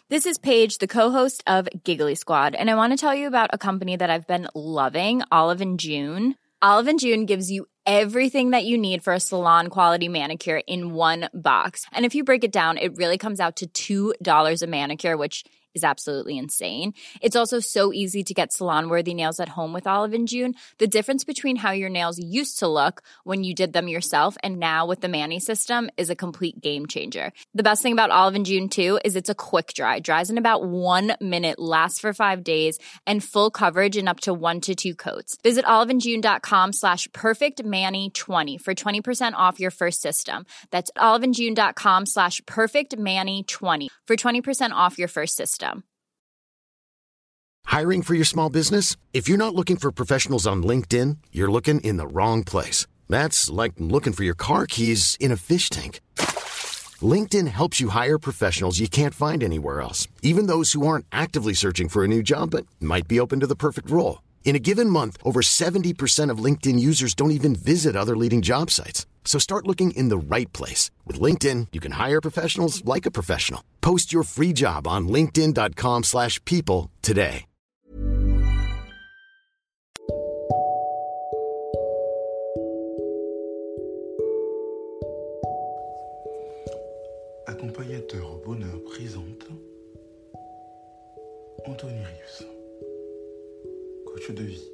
This is Paige, the co-host of Giggly Squad, and I want to tell you about a company that I've been loving, Olive and June. Olive and June gives you everything that you need for a salon-quality manicure in one box. And if you break it down, it really comes out to $2 a manicure, which is absolutely insane. It's also so easy to get salon-worthy nails at home with Olive and June. The difference between how your nails used to look when you did them yourself and now with the Mani system is a complete game changer. The best thing about Olive and June, too, is it's a quick dry. Dries in about 1 minute, lasts for 5 days, and full coverage in up to 1 to 2 coats. Visit oliveandjune.com/perfectmani20 for 20% off your first system. That's oliveandjune.com/perfectmani20 for 20% off your first system. Hiring for your small business? If you're not looking for professionals on LinkedIn, you're looking in the wrong place. That's like looking for your car keys in a fish tank. LinkedIn helps you hire professionals you can't find anywhere else, even those who aren't actively searching for a new job but might be open to the perfect role. In a given month, over 70% of LinkedIn users don't even visit other leading job sites. So start looking in the right place. With LinkedIn, you can hire professionals like a professional. Post your free job on linkedin.com/people today. Accompagnateur Bonheur présente Anthony Reeves, coach de vie.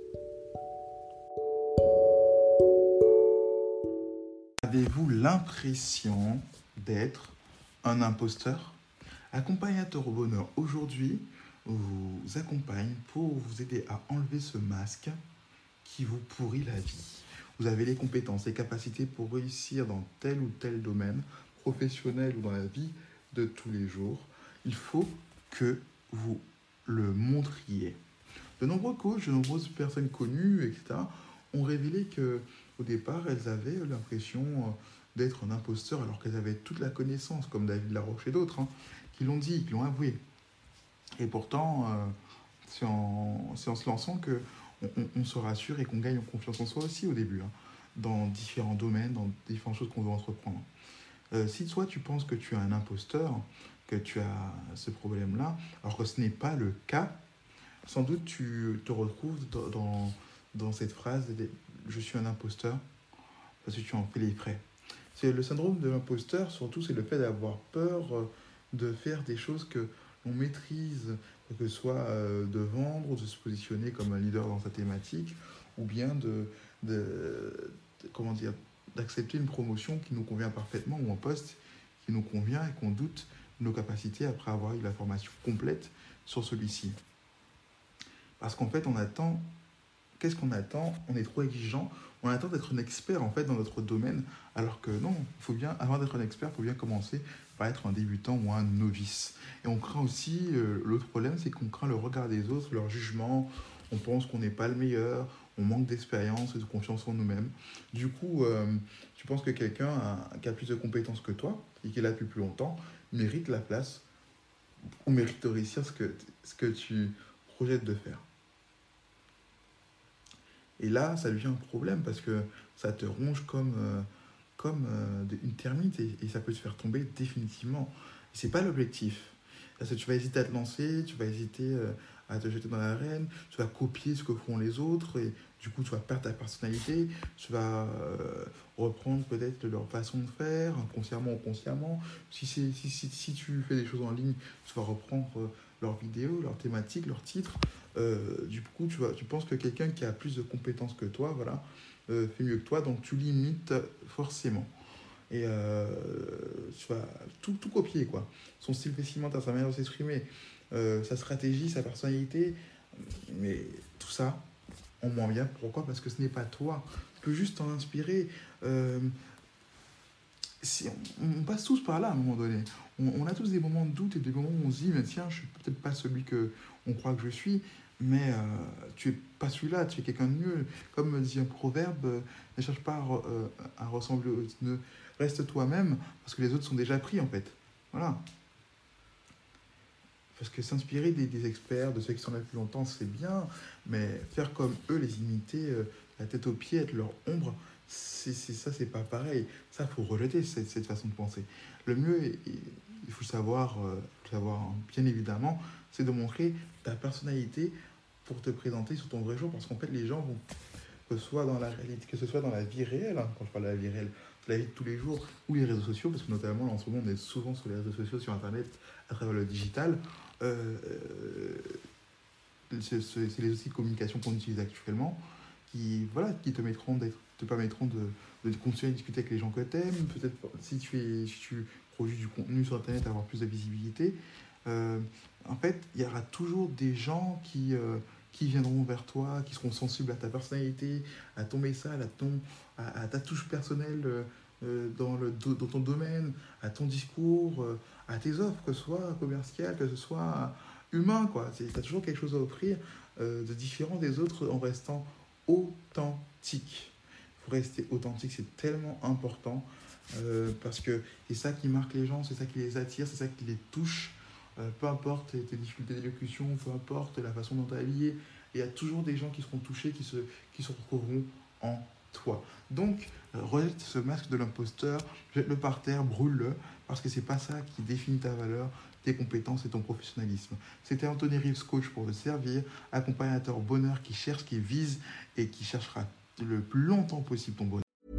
Avez-vous l'impression d'être un imposteur? Accompagnateur au bonheur, aujourd'hui, vous accompagne pour vous aider à enlever ce masque qui vous pourrit la vie. Vous avez les compétences, les capacités pour réussir dans tel ou tel domaine, professionnel ou dans la vie de tous les jours. Il faut que vous le montriez. De nombreux coachs, de nombreuses personnes connues, etc., ont révélé qu'au départ, elles avaient l'impression d'être un imposteur alors qu'elles avaient toute la connaissance, comme David Laroche et d'autres, qui l'ont dit, qui l'ont avoué. Et pourtant, c'est en se lançant qu'on se rassure et qu'on gagne en confiance en soi aussi au début, dans différents domaines, dans différentes choses qu'on veut entreprendre. Si toi, tu penses que tu es un imposteur, que tu as ce problème-là, alors que ce n'est pas le cas, sans doute tu te retrouves dans cette phrase « je suis un imposteur » parce que tu en fais les frais. C'est le syndrome de l'imposteur, surtout, c'est le fait d'avoir peur de faire des choses que l'on maîtrise, que ce soit de vendre, de se positionner comme un leader dans sa thématique, ou bien d'accepter une promotion qui nous convient parfaitement ou un poste qui nous convient et qu'on doute de nos capacités après avoir eu la formation complète sur celui-ci. Parce qu'en fait, on attend... Qu'est-ce qu'on attend? On est trop exigeant. On attend d'être un expert en fait dans notre domaine, alors que non, avant d'être un expert, il faut bien commencer par être un débutant ou un novice. Et on craint aussi, l'autre problème, c'est qu'on craint le regard des autres, leur jugement. On pense qu'on n'est pas le meilleur, on manque d'expérience et de confiance en nous-mêmes. Du coup, tu penses que quelqu'un qui a plus de compétences que toi et qui est là depuis plus longtemps mérite la place ou mérite de réussir ce que tu projettes de faire. Et là, ça devient un problème parce que ça te ronge comme une termite et ça peut te faire tomber définitivement. Et c'est pas l'objectif. Parce que tu vas hésiter à te lancer, tu vas hésiter à te jeter dans l'arène, tu vas copier ce que font les autres et du coup, tu vas perdre ta personnalité, tu vas reprendre peut-être leur façon de faire, inconsciemment ou consciemment. Si tu fais des choses en ligne, tu vas reprendre leurs vidéos, leurs thématiques, leurs titres. Du coup, tu penses que quelqu'un qui a plus de compétences que toi, fait mieux que toi, donc tu limites forcément. Et tu vas tout copier, quoi. Son style vestimentaire, sa manière de s'exprimer, sa stratégie, sa personnalité, mais tout ça, on m'en vient. Pourquoi? Parce que ce n'est pas toi. Tu peux juste t'en inspirer. On passe tous par là à un moment donné. On a tous des moments de doute et des moments où on se dit, mais tiens, je suis peut-être pas celui qu'on croit que je suis, mais tu es pas celui-là, tu es quelqu'un de mieux. Comme dit un proverbe, ne cherche pas à ressembler aux autres, reste toi-même, parce que les autres sont déjà pris en fait. Voilà. Parce que s'inspirer des experts, de ceux qui sont là depuis longtemps, c'est bien, mais faire comme eux, les imiter, la tête aux pieds, être leur ombre, c'est pas pareil. Ça, faut rejeter cette façon de penser. Le mieux, il faut savoir, bien évidemment, c'est de montrer ta personnalité pour te présenter sur ton vrai jour, parce qu'en fait, les gens vont, que ce soit dans la réalité, que ce soit dans la vie réelle, hein, quand je parle de la vie réelle, de la vie de tous les jours, ou les réseaux sociaux, parce que notamment, en ce moment, on est souvent sur les réseaux sociaux, sur Internet, à travers le digital, c'est les outils de communication qu'on utilise actuellement, qui te permettront de continuer à discuter avec les gens que tu aimes, peut-être si tu produis du contenu sur Internet, avoir plus de visibilité. En fait, il y aura toujours des gens qui viendront vers toi, qui seront sensibles à ta personnalité, à ton message, à ta touche personnelle dans ton domaine, à ton discours, à tes offres, que ce soit commercial, que ce soit humain, quoi. Tu as toujours quelque chose à offrir de différent des autres en restant authentique. Il faut rester authentique, c'est tellement important parce que c'est ça qui marque les gens, c'est ça qui les attire, c'est ça qui les touche. Peu importe tes difficultés d'élocution, peu importe la façon dont tu es habillé, il y a toujours des gens qui seront touchés, qui se retrouveront en toi. Donc, rejette ce masque de l'imposteur, jette-le par terre, brûle-le, parce que c'est pas ça qui définit ta valeur, tes compétences et ton professionnalisme. C'était Anthony Reeves, coach pour te servir, accompagnateur bonheur qui cherche, qui vise et qui cherchera le plus longtemps possible ton bonheur.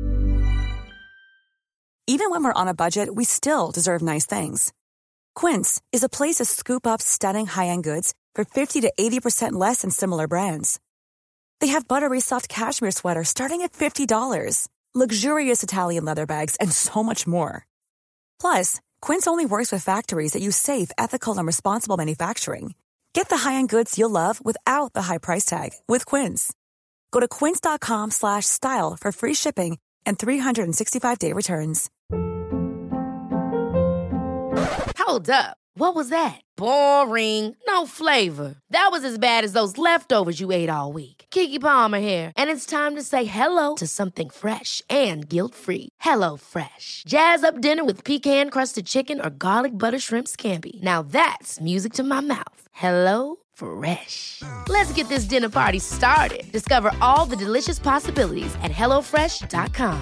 Even when we're on a budget, we still deserve nice things. Quince is a place to scoop up stunning high-end goods for 50 to 80% less than similar brands. They have buttery soft cashmere sweaters starting at $50, luxurious Italian leather bags, and so much more. Plus, Quince only works with factories that use safe, ethical, and responsible manufacturing. Get the high-end goods you'll love without the high price tag with Quince. Go to quince.com/style for free shipping and 365-day returns. Hold up. What was that? Boring. No flavor. That was as bad as those leftovers you ate all week. Keke Palmer here, and it's time to say hello to something fresh and guilt-free. Hello Fresh. Jazz up dinner with pecan-crusted chicken or garlic butter shrimp scampi. Now that's music to my mouth. Hello Fresh. Let's get this dinner party started. Discover all the delicious possibilities at hellofresh.com.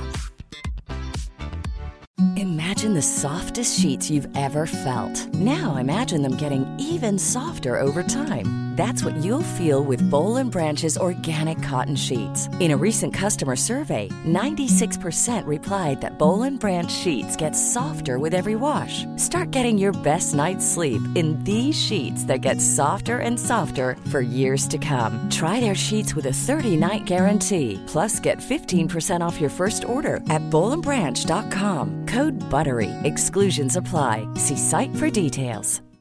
Imagine the softest sheets you've ever felt. Now imagine them getting even softer over time. That's what you'll feel with Boll & Branch's organic cotton sheets. In a recent customer survey, 96% replied that Boll & Branch sheets get softer with every wash. Start getting your best night's sleep in these sheets that get softer and softer for years to come. Try their sheets with a 30-night guarantee. Plus, get 15% off your first order at bollandbranch.com. Code BUTTERY. Exclusions apply. See site for details.